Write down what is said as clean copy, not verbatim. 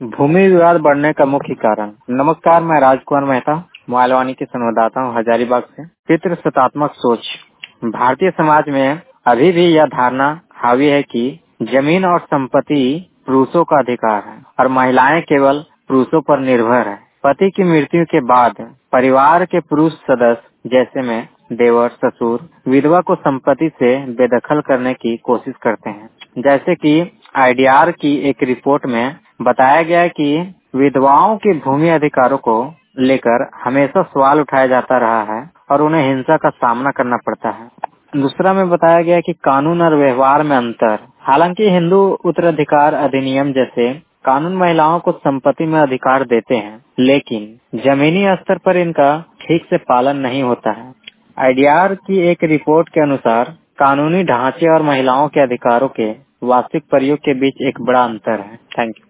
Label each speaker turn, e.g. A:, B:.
A: भूमि विवाद बढ़ने का मुख्य कारण। नमस्कार, मैं राजकुमार मेहता, मोबाइलवाणी के संवाददाता हूँ हजारीबाग से। पितृसत्तात्मक सोच। भारतीय समाज में अभी भी यह धारणा हावी है कि जमीन और संपत्ति पुरुषों का अधिकार है और महिलाएं केवल पुरुषों पर निर्भर है। पति की मृत्यु के बाद परिवार के पुरुष सदस्य जैसे में देवर, ससुर, विधवा को संपत्ति से बेदखल करने की कोशिश करते हैं। जैसे कि आईडीआर की एक रिपोर्ट में बताया गया है कि विधवाओं के भूमि अधिकारों को लेकर हमेशा सवाल उठाया जाता रहा है और उन्हें हिंसा का सामना करना पड़ता है। दूसरा में बताया गया है कि कानून और व्यवहार में अंतर। हालांकि हिंदू उत्तराधिकार अधिनियम जैसे कानून महिलाओं को संपत्ति में अधिकार देते हैं, लेकिन जमीनी स्तर पर इनका ठीक से पालन नहीं होता है। आईडीआर की एक रिपोर्ट के अनुसार कानूनी ढांचे और महिलाओं के अधिकारों के वास्तविक प्रयोग के बीच एक बड़ा अंतर है। Thank you.